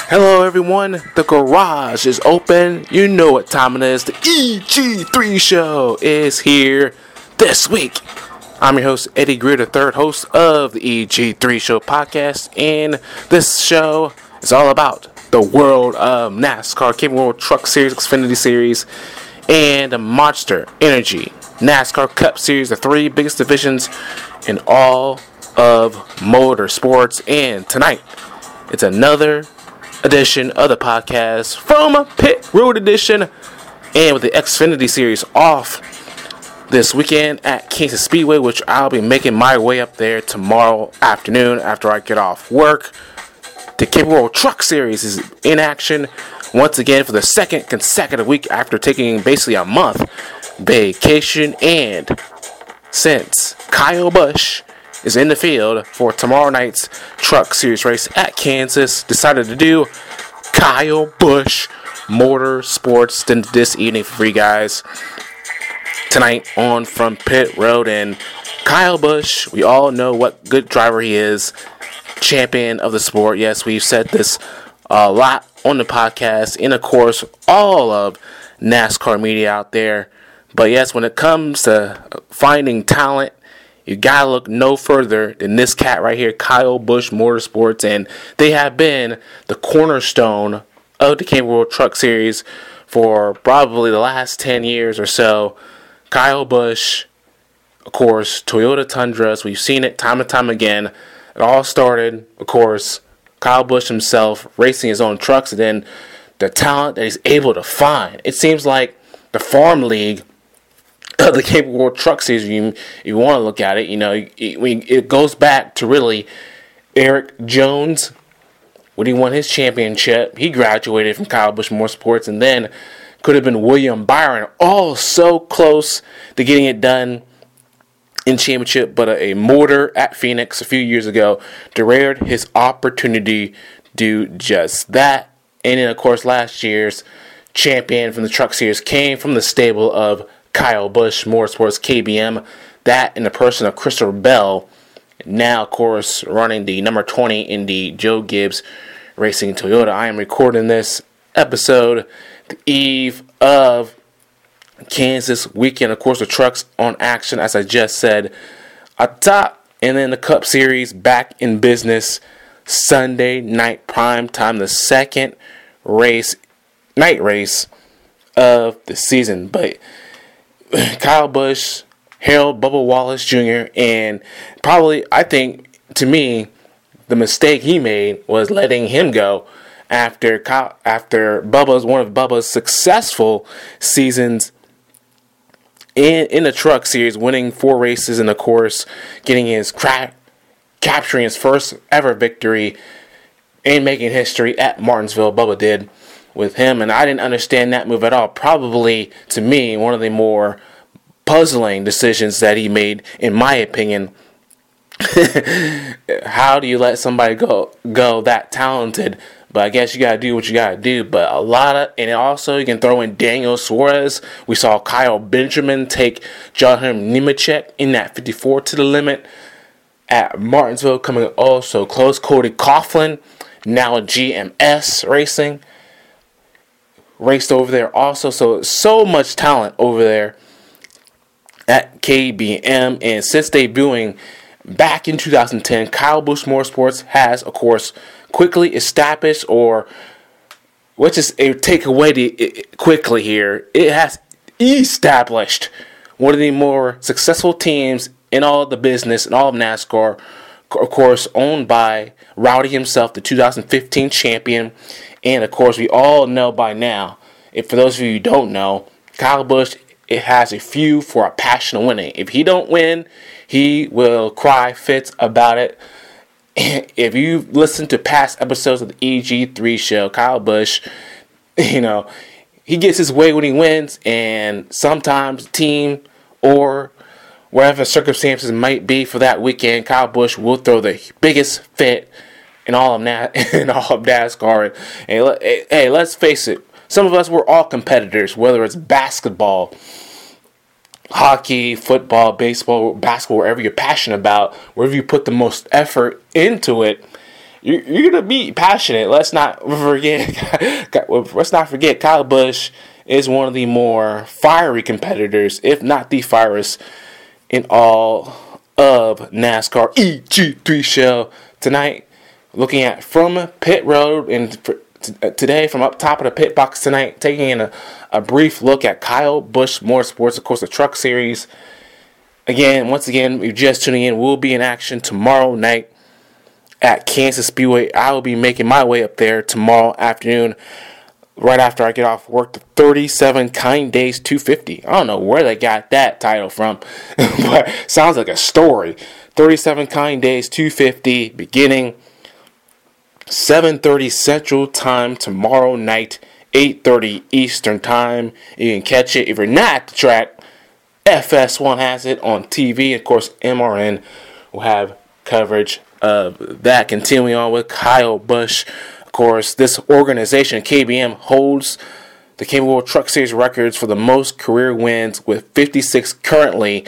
Hello everyone, the garage is open. You know what time it is. The EG3 show is here this week. I'm your host, Eddie Greer, the third host of the EG3 show podcast. And this show is all about the world of NASCAR, Camping World Truck Series, Xfinity Series, and the Monster Energy NASCAR Cup Series, the three biggest divisions in all of motorsports. And tonight, it's another edition of the podcast from Pit Road Edition, and with the Xfinity Series off this weekend at Kansas Speedway, which I'll be making my way up there tomorrow afternoon after I get off work. The Camping World Truck Series is in action once again for the second consecutive week after taking basically a month vacation, and since Kyle Busch is in the field for tomorrow night's Truck Series race at Kansas, decided to do Kyle Busch Motorsports this evening for you guys tonight on From Pit Road. And Kyle Busch, we all know what good driver he is, champion of the sport. Yes, we've said this a lot on the podcast and of course all of NASCAR media out there. But yes, when it comes to finding talent, you gotta look no further than this cat right here, Kyle Busch Motorsports, and they have been the cornerstone of the Camping World Truck Series for probably the last 10 years or so. Kyle Busch, of course, Toyota Tundras, we've seen it time and time again. It all started, of course, Kyle Busch himself racing his own trucks, and then the talent that he's able to find. It seems like the Farm League the Camping World Truck Series, you want to look at it, it goes back to really Eric Jones when he won his championship. He graduated from Kyle Busch Motorsports, and then could have been William Byron, all so close to getting it done in championship, but a mortar at Phoenix a few years ago derailed his opportunity to do just that. And then, of course, last year's champion from the Truck Series came from the stable of Kyle Busch Motorsports, KBM, that in the person of Christopher Bell, now of course running the number 20 in the Joe Gibbs Racing Toyota. I am recording this episode the eve of Kansas weekend. Of course, the trucks on action, as I just said, atop, and then the Cup Series back in business Sunday night prime time, the second night race of the season. But Kyle Busch, Harold Bubba Wallace Jr., and probably, I think, to me, the mistake he made was letting him go after one of Bubba's successful seasons in the Truck Series, winning 4 races, and of course, capturing his first ever victory and making history at Martinsville. Bubba did with him, and I didn't understand that move at all. Probably, to me, one of the more puzzling decisions that he made, in my opinion. How do you let somebody go that talented? But I guess you gotta do what you gotta do. But and also you can throw in Daniel Suarez. We saw Kyle Benjamin take John Nemechek in that 54 to the limit at Martinsville, coming also close. Cody Coughlin, now at GMS Racing, raced over there also. So much talent over there at KBM. And since debuting back in 2010, Kyle Busch Motorsports has, of course, quickly established, or let's just take away quickly here, it has established one of the more successful teams in all of the business and all of NASCAR. Of course, owned by Rowdy himself, the 2015 champion. And of course, we all know by now, for those of you who don't know, Kyle Busch, it has a few for a passion of winning. If he don't win, he will cry fits about it. If you listen to past episodes of the EG3 show, Kyle Busch, he gets his way when he wins, and sometimes team or whatever circumstances might be for that weekend, Kyle Busch will throw the biggest fit in all of NASCAR. And hey, let's face it, some of us, we're all competitors, whether it's basketball, hockey, football, baseball, basketball, wherever you're passionate about, wherever you put the most effort into it, you're gonna be passionate. Let's not forget. Kyle Busch is one of the more fiery competitors, if not the fiercest, in all of NASCAR. EG3 show tonight, looking at from pit road, and today from up top of the pit box tonight, taking in a brief look at Kyle Busch Motorsports, of course, the Truck Series. Once again, if you're just tuning in, we'll be in action tomorrow night at Kansas Speedway. I will be making my way up there tomorrow afternoon, right after I get off work. The 37 Kind Days 250. I don't know where they got that title from, but sounds like a story. 37 Kind Days 250, beginning 7:30 Central Time tomorrow night, 8:30 Eastern Time. You can catch it if you're not at the track. FS1 has it on TV. Of course, MRN will have coverage of that. Continuing on with Kyle Busch. Of course, this organization, KBM, holds the Camping World Truck Series records for the most career wins with 56 currently.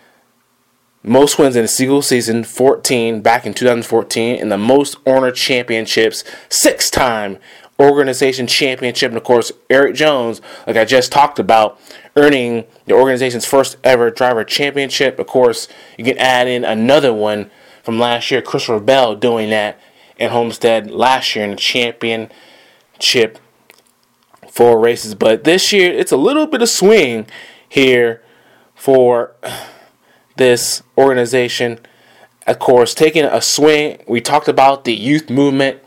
Most wins in a single season, 14 back in 2014, and the most Owner Championships, 6-time organization championship. And of course, Erik Jones, like I just talked about, earning the organization's first ever driver championship. Of course, you can add in another one from last year, Christopher Bell doing that at Homestead last year in the championship 4 races. But this year, it's a little bit of swing here for this organization. Of course, taking a swing, we talked about the youth movement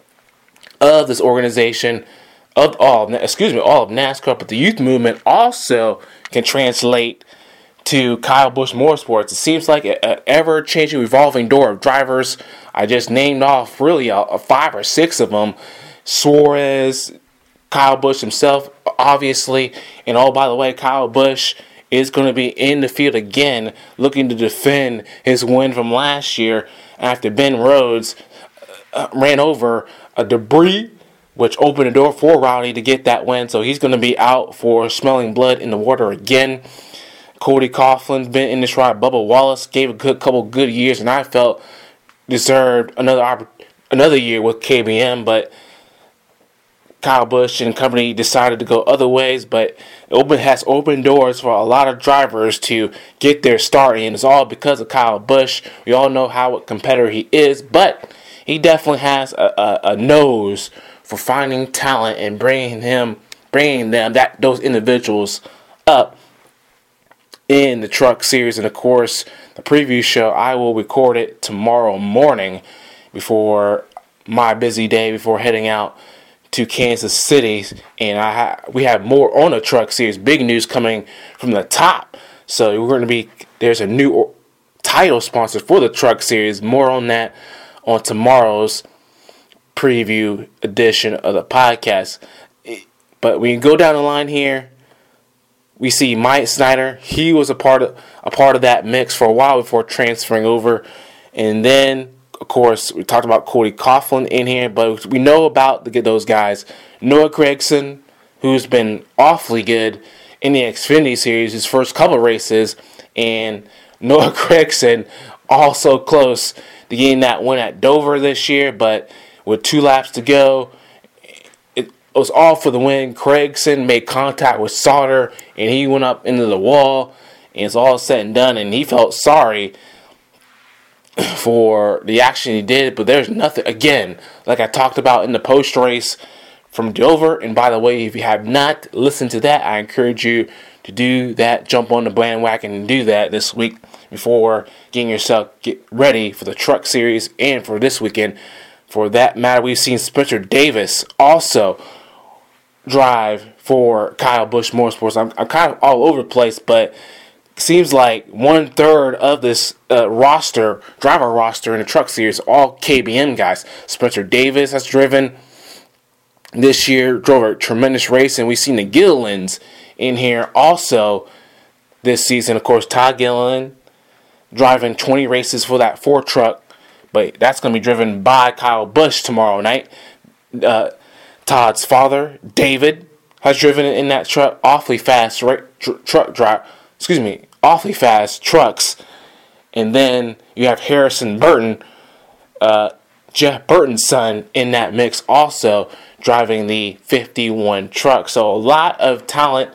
of this organization, all of NASCAR, but the youth movement also can translate to Kyle Busch Motorsports. It seems like an ever-changing, revolving door of drivers. I just named off really a 5 or 6 of them. Suarez, Kyle Busch himself, obviously, and oh, by the way, Kyle Busch is going to be in the field again, looking to defend his win from last year after Ben Rhodes ran over a debris, which opened the door for Rowdy to get that win. So he's going to be out for smelling blood in the water again. Cody Coughlin's been in this ride. Bubba Wallace gave a couple good years, and I felt deserved another year with KBM, but Kyle Busch and company decided to go other ways. But it has opened doors for a lot of drivers to get their start, and it's all because of Kyle Busch. We all know how a competitor he is, but he definitely has a nose for finding talent and bringing those individuals up in the Truck Series. And of course, the preview show, I will record it tomorrow morning before my busy day, before heading out to Kansas City. And we have more on the Truck Series. Big news coming from the top. So there's a new title sponsor for the Truck Series. More on that on tomorrow's preview edition of the podcast. But we can go down the line here. We see Mike Snyder. He was a part of that mix for a while before transferring over. And then, of course, we talked about Cody Coughlin in here, but we know about those guys. Noah Gragson, who's been awfully good in the Xfinity Series, his first couple races, and Noah Gragson also close to getting that win at Dover this year, but with 2 laps to go, it was all for the win. Gragson made contact with Sauter, and he went up into the wall, and it's all said and done, and he felt sorry for the action he did, but there's nothing, again, like I talked about in the post-race from Dover. And by the way, if you have not listened to that, I encourage you to do that, jump on the bandwagon and do that this week before get ready for the Truck Series and for this weekend. For that matter, we've seen Spencer Davis also drive for Kyle Busch Motorsports. I'm kind of all over the place, but seems like 1/3 of this driver roster in the Truck Series, all KBM guys. Spencer Davis has driven this year, drove a tremendous race, and we've seen the Gillens in here also this season. Of course, Todd Gilliland driving 20 races for that Ford truck, but that's going to be driven by Kyle Busch tomorrow night. Todd's father, David, has driven in that truck. Awfully fast awfully fast trucks. And then you have Harrison Burton Jeff Burton's son in that mix also driving the 51 truck. So a lot of talent,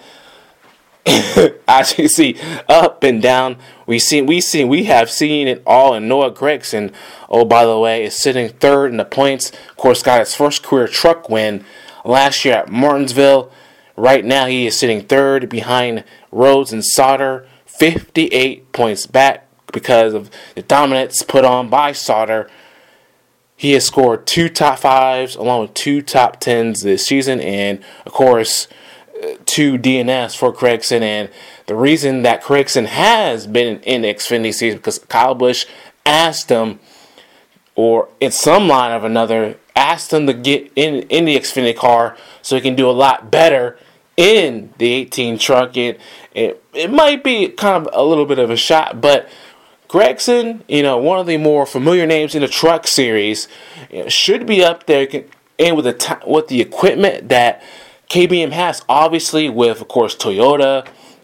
as you see, up and down. We have seen it all. And Noah Gragson, oh, by the way, is sitting third in the points. Of course, got his first career truck win last year at Martinsville. Right now, he is sitting third behind Rhodes and Sauter, 58 points back because of the dominance put on by Sauter. He has scored 2 top 5s along with 2 top 10s this season, and of course 2 DNFs for Gragson. And the reason that Gragson has been in the Xfinity Series because Kyle Busch asked him, or in some line of another, asked him to get in the Xfinity car so he can do a lot better in the 18 truck. It might be kind of a little bit of a shot, but Gragson, one of the more familiar names in the truck series, should be up there, and with the equipment that KBM has, obviously with, of course, Toyota,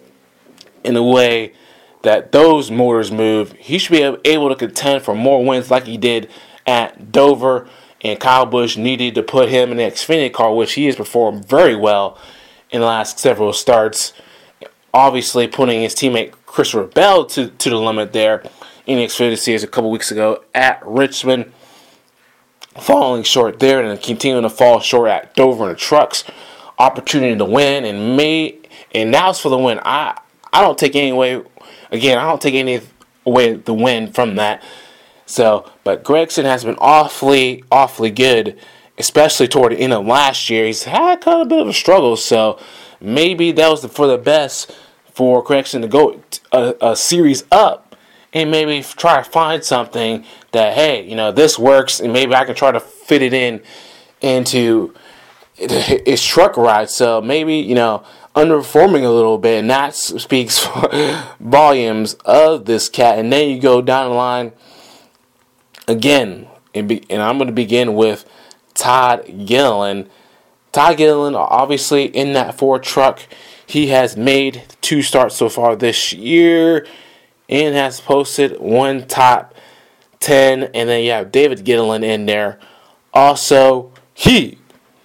in the way that those motors move, he should be able to contend for more wins like he did at Dover. And Kyle Busch needed to put him in the Xfinity car, which he has performed very well in the last several starts. Obviously, putting his teammate Christopher Bell to the limit there in the Xfinity Series a couple weeks ago at Richmond, falling short there and continuing to fall short at Dover in the trucks. Opportunity to win, and now it's for the win. I don't take any away. Again, I don't take any away the win from that. So, but Gragson has been awfully good, especially toward the end of last year. He's had kind of a bit of a struggle, so maybe that was for the best for Gragson to go a series up and maybe try to find something that, hey, this works, and maybe I can try to fit it into his truck ride. So maybe, underperforming a little bit, and that speaks volumes of this cat. And then you go down the line again, and I'm going to begin with Todd Gilliland. Todd Gilliland, obviously in that Ford truck, he has made 2 starts so far this year and has posted 1 top 10. And then you have David Gilliland in there. Also, he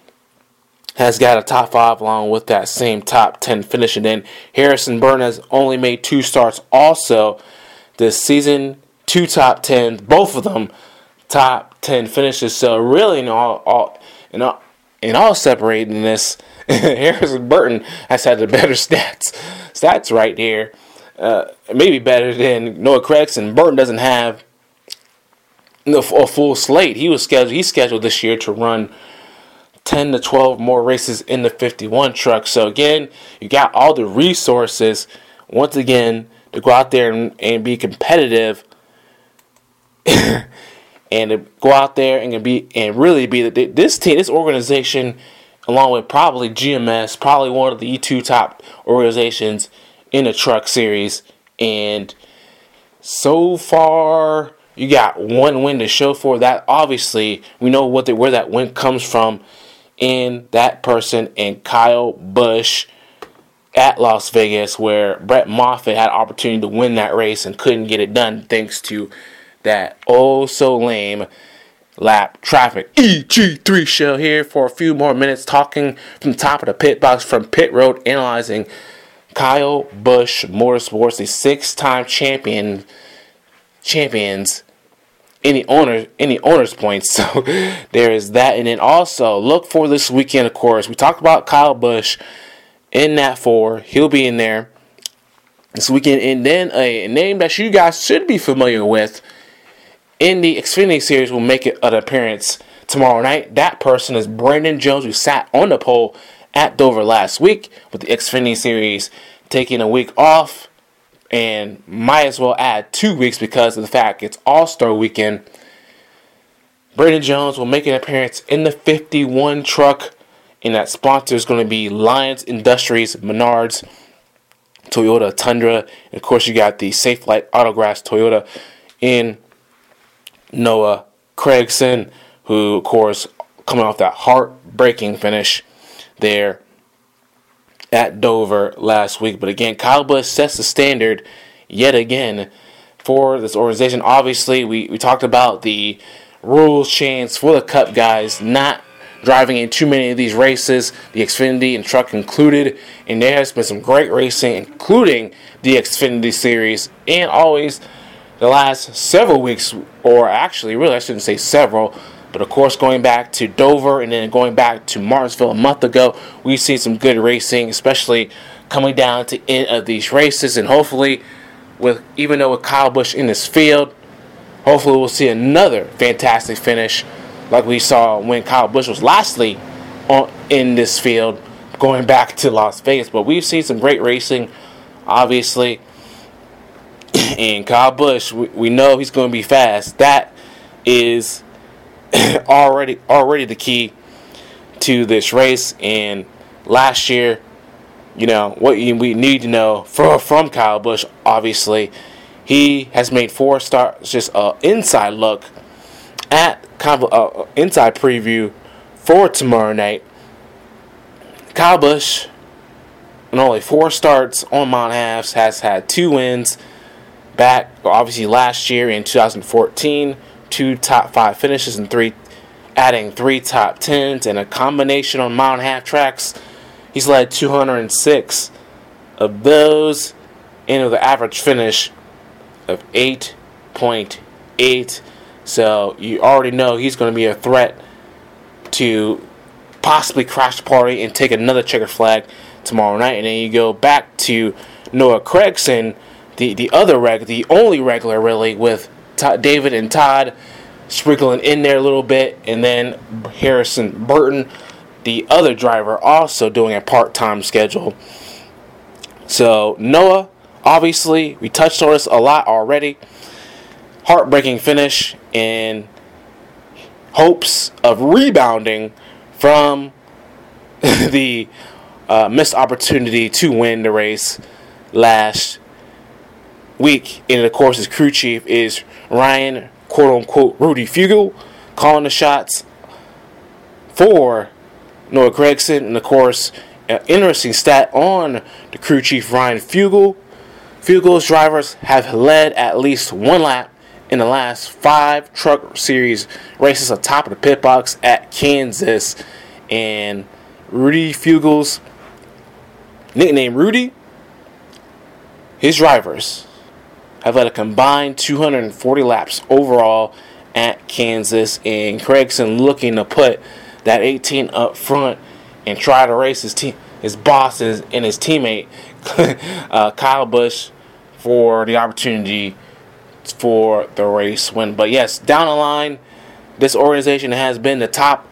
has got a top 5 along with that same top 10 finish. And then Harrison Burton has only made 2 starts also this season. 2 top 10s, both of them top 10 finishes. So really, in all separating this, Harrison Burton has had the better stats right here. Maybe better than Noah Gragson. Burton doesn't have a full slate. He's scheduled this year to run 10 to 12 more races in the 51 truck. So again, you got all the resources once again to go out there and be competitive and to go out there and really be this team, this organization, along with probably GMS, probably one of the E2 top organizations in the truck series. And so far, you got 1 win to show for that. Obviously, we know where that win comes from, in that person and Kyle Busch at Las Vegas, where Brett Moffitt had an opportunity to win that race and couldn't get it done thanks to that oh-so-lame lap traffic. EG3 show here for a few more minutes, talking from the top of the pit box from pit road, analyzing Kyle Busch Motorsports, the 6-time champions in the owners points. So there is that. And then also look for this weekend, of course. We talked about Kyle Busch in that 4. He'll be in there this weekend. And then a name that you guys should be familiar with in the Xfinity Series will make an appearance tomorrow night. That person is Brandon Jones, who sat on the pole at Dover last week with the Xfinity Series taking a week off. And might as well add 2 weeks because of the fact it's All-Star Weekend. Brandon Jones will make an appearance in the 51 truck. And that sponsor is going to be Lions Industries, Menards, Toyota Tundra. And of course, you got the Safelite Autographs Toyota in Noah Gragson, who, of course, coming off that heartbreaking finish there at Dover last week. But again, Kyle Busch sets the standard yet again for this organization. Obviously, we talked about the rules change for the Cup guys, not driving in too many of these races, the Xfinity and truck included, and there has been some great racing, including the Xfinity Series, and always the last several weeks, or actually, really, I shouldn't say several, but of course, going back to Dover and then going back to Martinsville a month ago, we've seen some good racing, especially coming down to the end of these races, and hopefully, even though with Kyle Busch in this field, hopefully we'll see another fantastic finish like we saw when Kyle Busch was lastly in this field going back to Las Vegas. But we've seen some great racing, obviously. And Kyle Busch, we know he's going to be fast. That is already the key to this race. And last year, what we need to know from Kyle Busch, obviously, he has made 4 starts, just an inside look at kind of inside preview for tomorrow night. Kyle Busch, in only 4 starts on Mount Halves, has had 2 wins. Back, obviously, last year in 2014, 2 top 5 finishes and adding 3 top 10s, and a combination on Mount Half tracks. He's led 206 of those, and with an average finish of 8.8. So you already know he's going to be a threat to possibly crash the party and take another checker flag tomorrow night. And then you go back to Noah Gragson, the only regular really, with David and Todd sprinkling in there a little bit, and then Harrison Burton, the other driver, also doing a part-time schedule. So Noah, obviously, we touched on this a lot already. Heartbreaking finish in hopes of rebounding from the missed opportunity to win the race last week. And of course, his crew chief is Ryan, quote-unquote, Rudy Fugle, calling the shots for Noah Gragson. And of course, an interesting stat on the crew chief, Ryan Fugle. Fugle's drivers have led at least 1 lap in the last 5 Truck Series races atop of the pit box at Kansas. And Rudy Fugle's nickname Rudy, his drivers have led a combined 240 laps overall at Kansas. And Gragson looking to put that 18 up front and try to race his bosses and his teammate Kyle Busch for the opportunity for the race win. But yes, down the line, this organization has been the top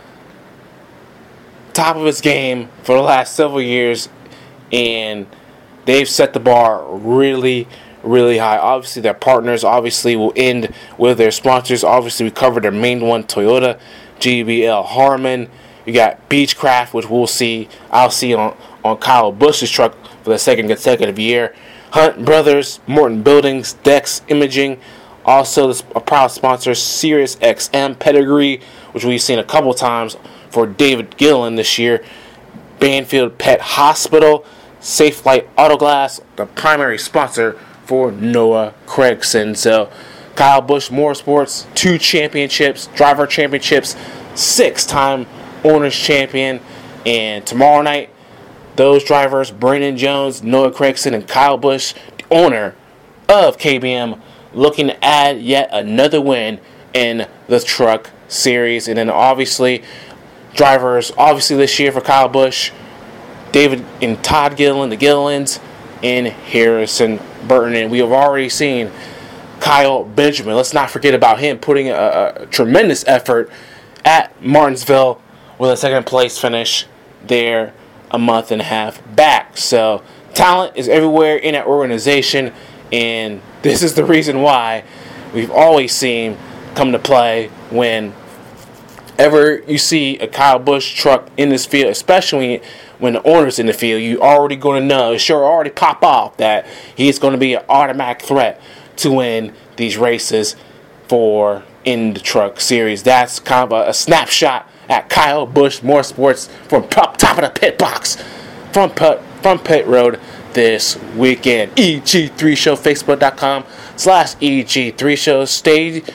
of its game for the last several years, and they've set the bar really, really high. Obviously, their partners will end with their sponsors. Obviously, we covered their main one, Toyota, GBL Harman. You got Beechcraft, which I'll see on Kyle Busch's truck for the second consecutive year. Hunt Brothers, Morton Buildings, Dex Imaging, also a proud sponsor, Sirius XM Pedigree, which we've seen a couple times for David Gillen this year. Banfield Pet Hospital, Safe Flight Autoglass, the primary sponsor for Noah Gragson. So Kyle Busch Motorsports, 2 championships, driver championships, 6-time owners champion, and tomorrow night, those drivers, Brandon Jones, Noah Gragson, and Kyle Busch, the owner of KBM, looking to add yet another win in the Truck Series. And then obviously, drivers, this year for Kyle Busch, David and Todd Gillen, the Gillens, and Harrison Burton. And we have already seen Kyle Benjamin. Let's not forget about him putting a tremendous effort at Martinsville with a second place finish there a month and a half back. So talent is everywhere in that organization, and this is the reason why we've always seen come to play whenever you see a Kyle Busch truck in this field, especially when the owner's in the field. You already going to know, already pop off that he's going to be an automatic threat to win these races in the Truck Series. That's kind of a snapshot at Kyle Busch Motorsports from top of the pit box, from pit road this weekend. EG3 Show, Facebook.com/EG3 Show. Stay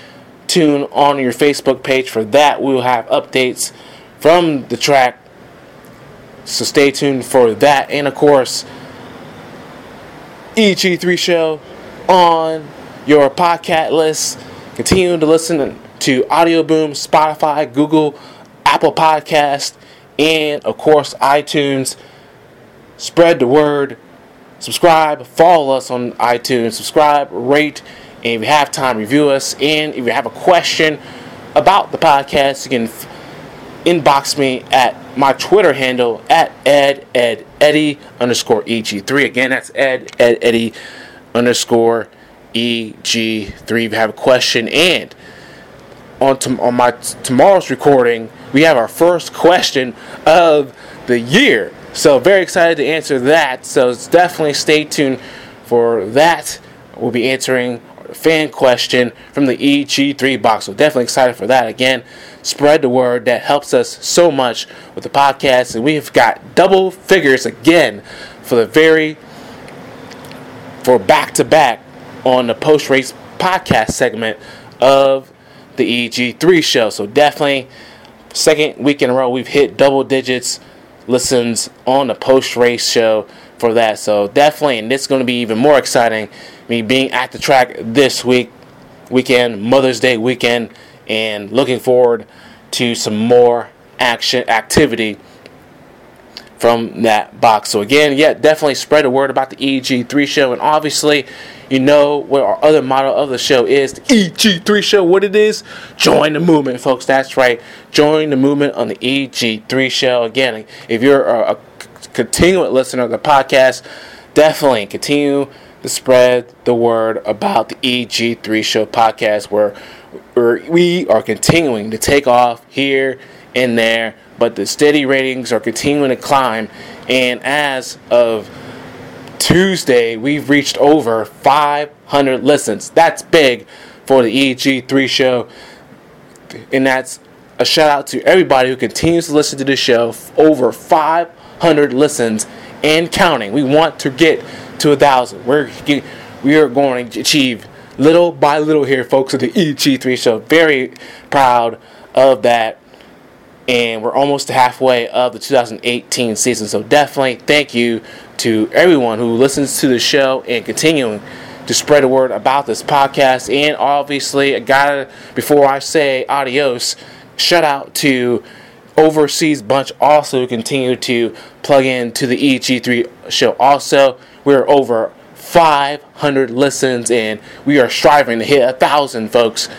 tuned on your Facebook page for that. We will have updates from the track, so stay tuned for that. And of course, EG3 Show on your podcast list. Continue to listen to Audio Boom, Spotify, Google, Apple Podcast, and of course iTunes. Spread the word. Subscribe, follow us on iTunes, subscribe, rate, and if you have time, review us. And if you have a question about the podcast, you can inbox me at my Twitter handle at EdEddie_EG3. Again, that's EdEddie_EG3 if you have a question. And on my tomorrow's recording, we have our first question of the year. So very excited to answer that. So definitely stay tuned for that. We'll be answering a fan question from the EG3 box. So definitely excited for that. Again, spread the word. That helps us so much with the podcast. And we've got double figures again for back-to-back on the post-race podcast segment of the EG3 show. So definitely, second week in a row, we've hit double digits listens on the post-race show for that. So definitely, and this is going to be even more exciting, me being at the track this weekend, Mother's Day weekend, and looking forward to some more activity from that box. So again, definitely spread the word about the EG3 show. And obviously, you know what our other motto of the show is, the EG3 show. What it is? Join the movement, folks. That's right. Join the movement on the EG3 show. Again, if you're a continuing listener of the podcast, definitely continue to spread the word about the EG3 show podcast, where we are continuing to take off here and there, but the steady ratings are continuing to climb. And as of Tuesday, we've reached over 500 listens. That's big for the EG3 show. And that's a shout out to everybody who continues to listen to the show. Over 500 listens and counting. We want to get to 1,000. We are going to achieve little by little here, folks, at the EG3 show. Very proud of that. And we're almost halfway of the 2018 season. So definitely thank you to everyone who listens to the show and continuing to spread the word about this podcast. And obviously, before I say adios, shout out to Overseas Bunch, also who continue to plug into the EG3 show. Also, we're over 500 listens, and we are striving to hit 1,000, folks,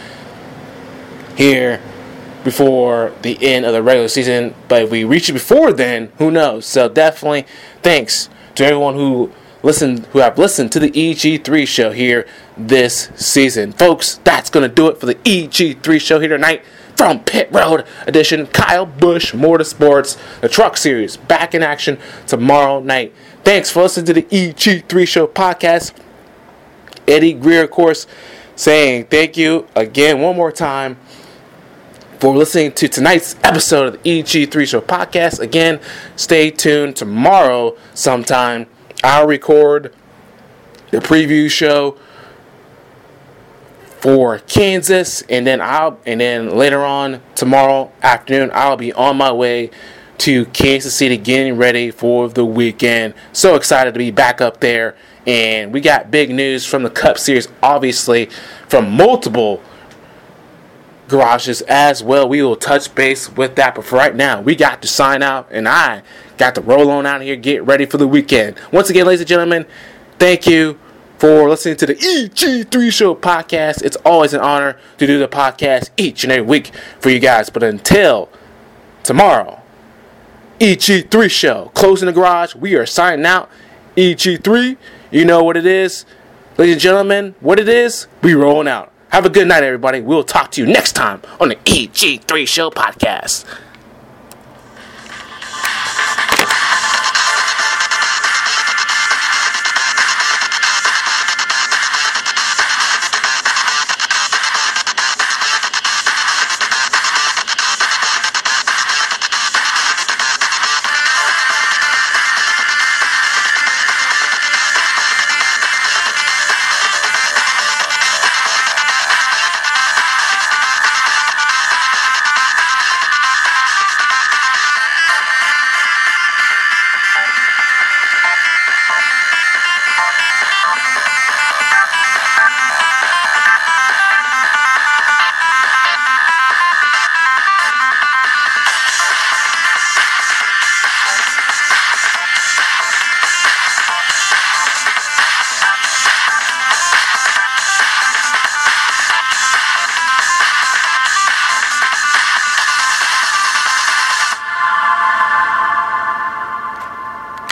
here before the end of the regular season. But if we reach it before then, who knows? So definitely thanks to everyone who have listened to the EG3 show here this season. Folks, that's going to do it for the EG3 show here tonight from Pit Road Edition. Kyle Busch Motorsports, the Truck Series, back in action tomorrow night. Thanks for listening to the EG3 show podcast. Eddie Greer, of course, saying thank you again one more time for listening to tonight's episode of the EG3 show podcast. Again, stay tuned tomorrow sometime. I'll record the preview show for Kansas, and then later on tomorrow afternoon I'll be on my way to Kansas City getting ready for the weekend. So excited to be back up there. And we got big news from the Cup Series, obviously, from multiple garages as well. We will touch base with that, but for right now, we got to sign out, and I got to roll on out here, get ready for the weekend. Once again, ladies and gentlemen, thank you for listening to the EG3 show podcast. It's always an honor to do the podcast each and every week for you guys. But until tomorrow, EG3 show, closing the garage. We are signing out. EG3, you know what it is. Ladies and gentlemen, what it is, we rolling out. Have a good night, everybody. We'll talk to you next time on the EG3 show podcast.